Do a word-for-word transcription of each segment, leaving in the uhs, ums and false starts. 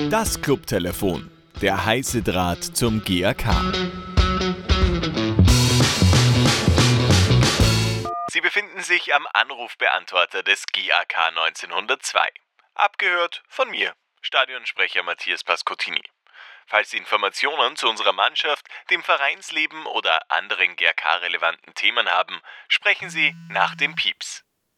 Das Clubtelefon, der heiße Draht zum G A K. Sie befinden sich am Anrufbeantworter des G A K neunzehnhundertzwei. Abgehört von mir, Stadionsprecher Matthias Pascottini. Falls Sie Informationen zu unserer Mannschaft, dem Vereinsleben oder anderen G A K-relevanten Themen haben, sprechen Sie nach dem Pieps.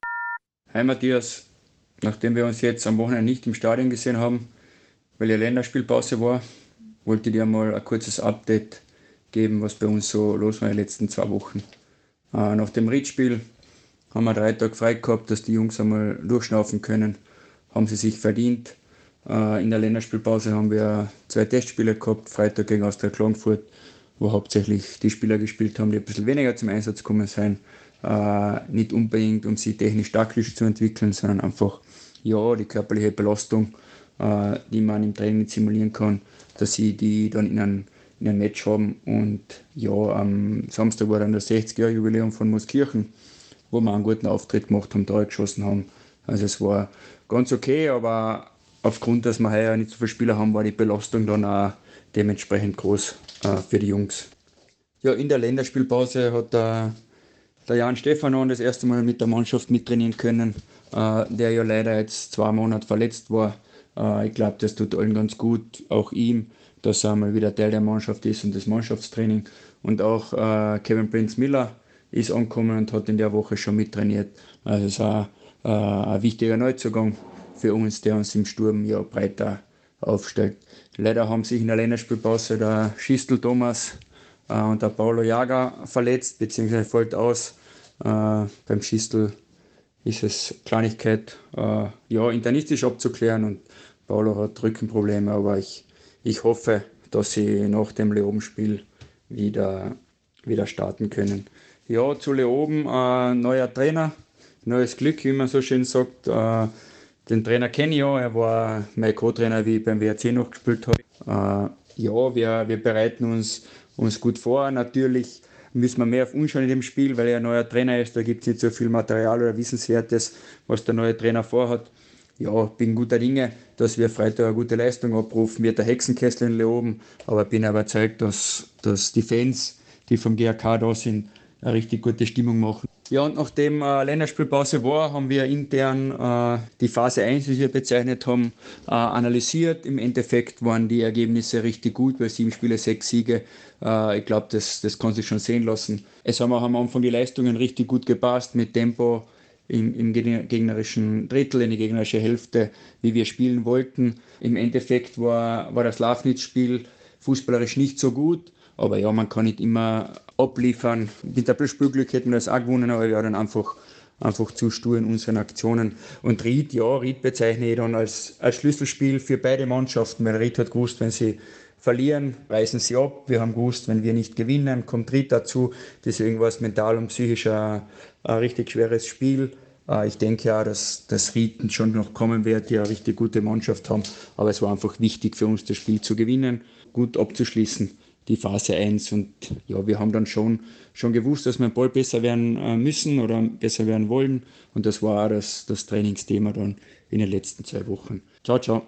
Hi Matthias, nachdem wir uns jetzt am Wochenende nicht im Stadion gesehen haben, weil ja Länderspielpause war, wollte ich dir mal ein kurzes Update geben, was bei uns so los war in den letzten zwei Wochen. Äh, nach dem Ried-Spiel haben wir drei Tage frei gehabt, dass die Jungs einmal durchschnaufen können. Haben sie sich verdient. Äh, in der Länderspielpause haben wir zwei Testspiele gehabt, Freitag gegen Austria Klagenfurt, wo hauptsächlich die Spieler gespielt haben, die ein bisschen weniger zum Einsatz gekommen sind. Äh, nicht unbedingt, um sie technisch taktisch zu entwickeln, sondern einfach ja, die körperliche Belastung, äh, die man im Training nicht simulieren kann, dass sie die dann in einem, in einem Match haben. Und ja, am Samstag war dann das sechzig-Jahr-Jubiläum von Mooskirchen, wo wir einen guten Auftritt gemacht haben, Tore geschossen haben. Also es war ganz okay, aber aufgrund, dass wir heuer nicht so viele Spieler haben, war die Belastung dann auch dementsprechend groß äh, für die Jungs. Ja, in der Länderspielpause hat der, der Jan Stefanon das erste Mal mit der Mannschaft mittrainieren können, äh, der ja leider jetzt zwei Monate verletzt war. Äh, ich glaube, das tut allen ganz gut, auch ihm, dass er mal wieder Teil der Mannschaft ist und das Mannschaftstraining. Und auch äh, Kevin Prince Miller ist angekommen und hat in der Woche schon mittrainiert. Also es ist auch äh, ein wichtiger Neuzugang für uns, der uns im Sturm ja breiter aufstellt. Leider haben sich in der Länderspielpause der Schistel Thomas äh, und der Paulo Jager verletzt, beziehungsweise fällt aus. Äh, beim Schistel ist es Kleinigkeit, äh, ja, internistisch abzuklären, und Paulo hat Rückenprobleme, aber ich, ich hoffe, dass sie nach dem Leoben-Spiel wieder, wieder starten können. Ja, zu Leoben, äh, neuer Trainer, neues Glück, wie man so schön sagt. Äh, den Trainer kenne ich ja, er war mein Co-Trainer, wie ich beim W R C noch gespielt habe. Äh, ja, wir, wir bereiten uns, uns gut vor. Natürlich müssen wir mehr auf uns schauen in dem Spiel, weil er ein neuer Trainer ist. Da gibt es nicht so viel Material oder Wissenswertes, was der neue Trainer vorhat. Ja, bin guter Dinge, dass wir Freitag eine gute Leistung abrufen. Wird der Hexenkessel in Leoben, aber bin überzeugt, dass, dass die Fans, die vom G A K da sind, eine richtig gute Stimmung machen. Ja, und nachdem äh, Länderspielpause war, haben wir intern äh, die Phase eins, wie wir bezeichnet haben, äh, analysiert. Im Endeffekt waren die Ergebnisse richtig gut, bei sieben Spiele, sechs Siege. Äh, ich glaube, das, das kann sich schon sehen lassen. Es haben auch am Anfang die Leistungen richtig gut gepasst, mit Tempo im, im gegnerischen Drittel, in die gegnerische Hälfte, wie wir spielen wollten. Im Endeffekt war, war das Lafnitz-Spiel fußballerisch nicht so gut. Aber ja, man kann nicht immer abliefern. Mit ein bisschen Spielglück hätten wir das auch gewonnen, aber wir waren dann einfach, einfach zu stur in unseren Aktionen. Und Ried, ja, Ried bezeichne ich dann als, als Schlüsselspiel für beide Mannschaften, weil Ried hat gewusst, wenn sie verlieren, reißen sie ab. Wir haben gewusst, wenn wir nicht gewinnen, kommt Ried dazu. Deswegen war es mental und psychisch ein, ein richtig schweres Spiel. Ich denke auch, dass das Ried schon noch kommen wird, die eine richtig gute Mannschaft haben. Aber es war einfach wichtig für uns, das Spiel zu gewinnen, gut abzuschließen, die Phase eins. Und ja, wir haben dann schon, schon gewusst, dass wir im Ball besser werden müssen oder besser werden wollen. Und das war auch das, das Trainingsthema dann in den letzten zwei Wochen. Ciao, ciao.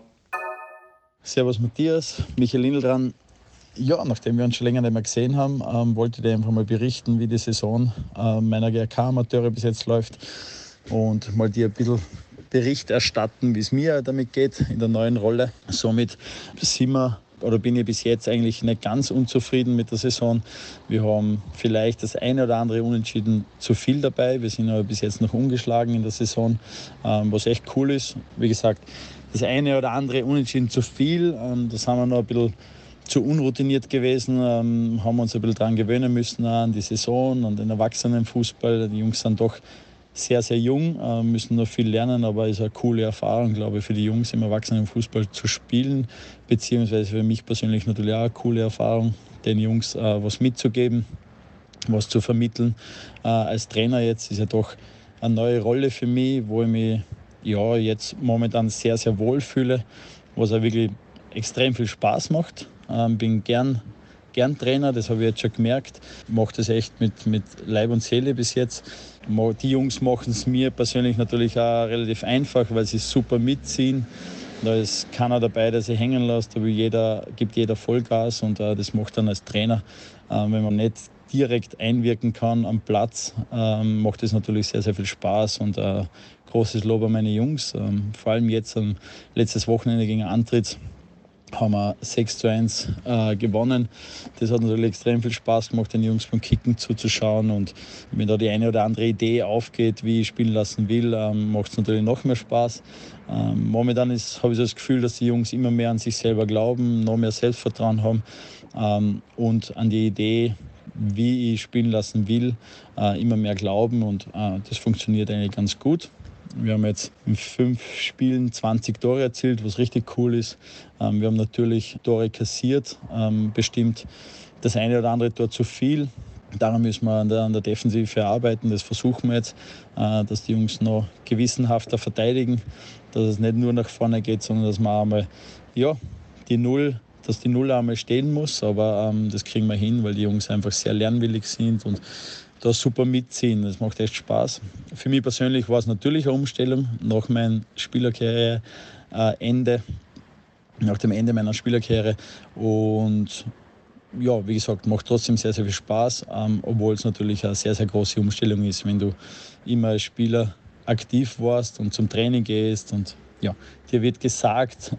Servus Matthias, Michael Lindl dran. Ja, nachdem wir uns schon länger nicht mehr gesehen haben, ähm, wollte ich dir einfach mal berichten, wie die Saison äh, meiner G A K-Amateure bis jetzt läuft und mal dir ein bisschen Bericht erstatten, wie es mir damit geht in der neuen Rolle. Somit sind wir oder bin ich bis jetzt eigentlich nicht ganz unzufrieden mit der Saison. Wir haben vielleicht das eine oder andere Unentschieden zu viel dabei. Wir sind aber bis jetzt noch ungeschlagen in der Saison, ähm, was echt cool ist. Wie gesagt, das eine oder andere Unentschieden zu viel. Ähm, da sind wir noch ein bisschen zu unroutiniert gewesen, ähm, haben uns ein bisschen daran gewöhnen müssen an die Saison, an den Erwachsenenfußball. Die Jungs sind doch sehr, sehr jung, äh, müssen noch viel lernen, aber es ist eine coole Erfahrung, glaube ich, für die Jungs im Erwachsenenfußball zu spielen, beziehungsweise für mich persönlich natürlich auch eine coole Erfahrung, den Jungs äh, was mitzugeben, was zu vermitteln. Äh, als Trainer jetzt ist ja doch eine neue Rolle für mich, wo ich mich ja, jetzt momentan sehr, sehr wohl fühle, was auch wirklich extrem viel Spaß macht. Ähm, bin gern gern Trainer, das habe ich jetzt schon gemerkt. Ich mache das echt mit, mit Leib und Seele bis jetzt. Die Jungs machen es mir persönlich natürlich auch relativ einfach, weil sie super mitziehen. Da ist keiner dabei, der sich hängen lässt. Da will jeder, gibt jeder Vollgas und äh, das macht dann als Trainer, äh, wenn man nicht direkt einwirken kann am Platz, ähm, macht es natürlich sehr, sehr viel Spaß und äh, großes Lob an meine Jungs. Ähm, vor allem jetzt am letztes Wochenende gegen Antritts haben wir sechs zu eins äh, gewonnen. Das hat natürlich extrem viel Spaß gemacht, den Jungs beim Kicken zuzuschauen. Und wenn da die eine oder andere Idee aufgeht, wie ich spielen lassen will, ähm, macht es natürlich noch mehr Spaß. Ähm, momentan habe ich so das Gefühl, dass die Jungs immer mehr an sich selber glauben, noch mehr Selbstvertrauen haben ähm, und an die Idee, wie ich spielen lassen will, äh, immer mehr glauben. Und äh, das funktioniert eigentlich ganz gut. Wir haben jetzt in fünf Spielen zwanzig Tore erzielt, was richtig cool ist. Wir haben natürlich Tore kassiert, bestimmt das eine oder andere Tor zu viel. Daran müssen wir an der, an der Defensive arbeiten. Das versuchen wir jetzt, dass die Jungs noch gewissenhafter verteidigen, dass es nicht nur nach vorne geht, sondern dass man einmal, ja, die Null, dass die Null einmal stehen muss. Aber ähm, das kriegen wir hin, weil die Jungs einfach sehr lernwillig sind und da super mitziehen. Das macht echt Spaß. Für mich persönlich war es natürlich eine Umstellung nach meinem Spielerkarriere äh, Ende, nach dem Ende meiner Spielerkarriere. Und ja, wie gesagt, macht trotzdem sehr, sehr viel Spaß, ähm, obwohl es natürlich eine sehr, sehr große Umstellung ist, wenn du immer als Spieler aktiv warst und zum Training gehst und ja, dir wird gesagt,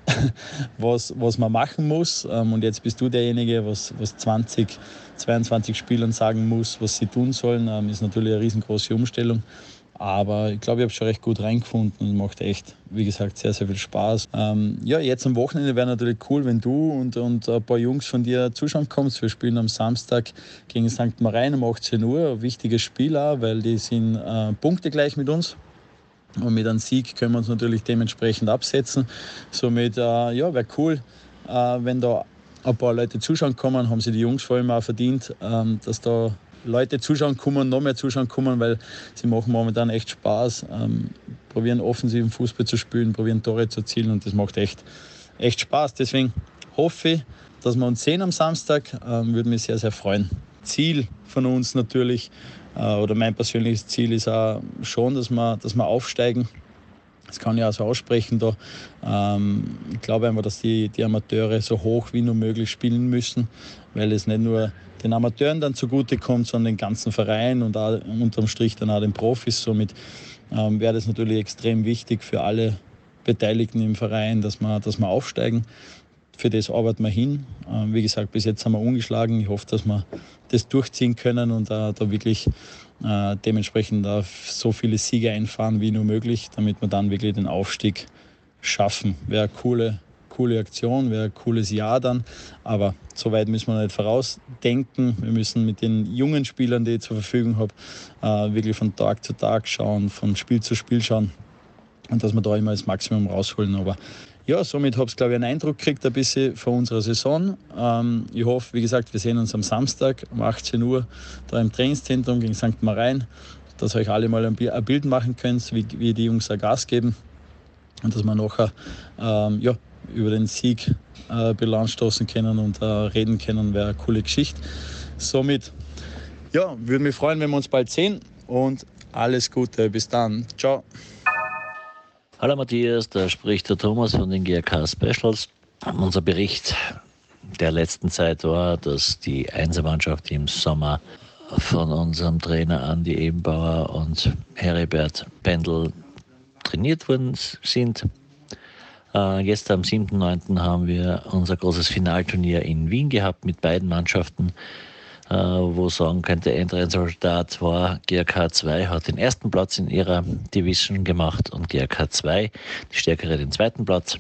was, was man machen muss. Ähm, und jetzt bist du derjenige, was, was zwanzig, zweiundzwanzig Spielern sagen muss, was sie tun sollen. Ähm, ist natürlich eine riesengroße Umstellung. Aber ich glaube, ich habe schon recht gut reingefunden und macht echt, wie gesagt, sehr, sehr viel Spaß. Ähm, ja, jetzt am Wochenende wäre natürlich cool, wenn du und, und ein paar Jungs von dir zuschauen kommst. Wir spielen am Samstag gegen Sankt Marien um achtzehn Uhr. Ein wichtiges Spiel auch, weil die sind äh, punktegleich mit uns. Und mit einem Sieg können wir uns natürlich dementsprechend absetzen. Somit äh, ja, wäre cool, äh, wenn da ein paar Leute zuschauen kommen. Haben sich die Jungs vor allem auch verdient, ähm, dass da Leute zuschauen kommen, noch mehr zuschauen kommen, weil sie machen momentan echt Spaß. Ähm, probieren offensiven Fußball zu spielen, probieren Tore zu erzielen und das macht echt, echt Spaß. Deswegen hoffe ich, dass wir uns sehen am Samstag. Ähm, würde mich sehr, sehr freuen. Ziel von uns natürlich, oder mein persönliches Ziel ist auch schon, dass wir, dass wir aufsteigen. Das kann ich auch so aussprechen da. Ähm, ich glaube einfach, dass die, die Amateure so hoch wie nur möglich spielen müssen, weil es nicht nur den Amateuren dann zugute kommt, sondern den ganzen Verein und auch, unterm Strich dann auch den Profis. Somit ähm, wäre das natürlich extrem wichtig für alle Beteiligten im Verein, dass wir, dass wir aufsteigen. Für das arbeiten wir hin. Wie gesagt, bis jetzt haben wir ungeschlagen. Ich hoffe, dass wir das durchziehen können und äh, da wirklich äh, dementsprechend äh, so viele Siege einfahren wie nur möglich, damit wir dann wirklich den Aufstieg schaffen. Wäre eine coole, coole Aktion, wäre ein cooles Jahr dann. Aber so weit müssen wir nicht vorausdenken. Wir müssen mit den jungen Spielern, die ich zur Verfügung habe, äh, wirklich von Tag zu Tag schauen, von Spiel zu Spiel schauen und dass wir da immer das Maximum rausholen. Aber ja, somit habe ich, glaube ich, einen Eindruck gekriegt ein bisschen von unserer Saison. Ähm, ich hoffe, wie gesagt, wir sehen uns am Samstag um achtzehn Uhr da im Trainingszentrum gegen Sankt Marien, dass ihr euch alle mal ein Bild machen könnt, wie, wie die Jungs ein Gas geben und dass wir nachher ähm, ja, über den Sieg äh, Bilanz stoßen können und äh, reden können, wäre eine coole Geschichte. Somit, ja, würde mich freuen, wenn wir uns bald sehen und alles Gute, bis dann. Ciao. Hallo Matthias, da spricht der Thomas von den G A K Specials. Unser Bericht der letzten Zeit war, dass die Einsermannschaft im Sommer von unserem Trainer Andi Ebenbauer und Heribert Pendel trainiert worden sind. Äh, jetzt am siebten neunten haben wir unser großes Finalturnier in Wien gehabt mit beiden Mannschaften. Wo sagen könnte, Endresultat war G A K zwei hat den ersten Platz in ihrer Division gemacht und G A K zwei, die Stärkere, den zweiten Platz.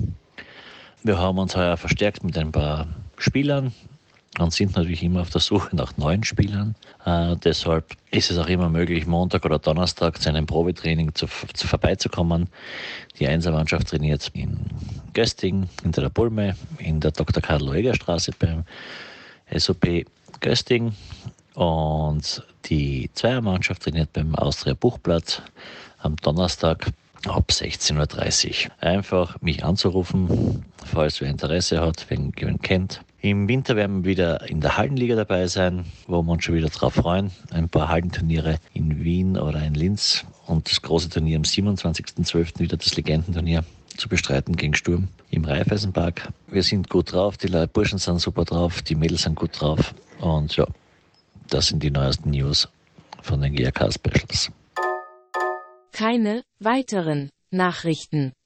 Wir haben uns heuer verstärkt mit ein paar Spielern und sind natürlich immer auf der Suche nach neuen Spielern. Äh, deshalb ist es auch immer möglich, Montag oder Donnerstag zu einem Probetraining zu, zu vorbeizukommen. Die Einsermannschaft trainiert in Gösting, hinter der Bulme, in der Doktor Karl-Loeger-Straße beim S O P Gösting, und die Zweiermannschaft trainiert beim Austria Buchplatz am Donnerstag ab sechzehn Uhr dreißig. Einfach mich anzurufen, falls wer Interesse hat, wenn jemand kennt. Im Winter werden wir wieder in der Hallenliga dabei sein, wo wir uns schon wieder drauf freuen. Ein paar Hallenturniere in Wien oder in Linz und das große Turnier am siebenundzwanzigsten zwölften wieder das Legendenturnier. zu bestreiten gegen Sturm im Raiffeisenpark. Wir sind gut drauf, die Leute, Burschen sind super drauf, die Mädels sind gut drauf. Und ja, das sind die neuesten News von den G A K Specials. Keine weiteren Nachrichten.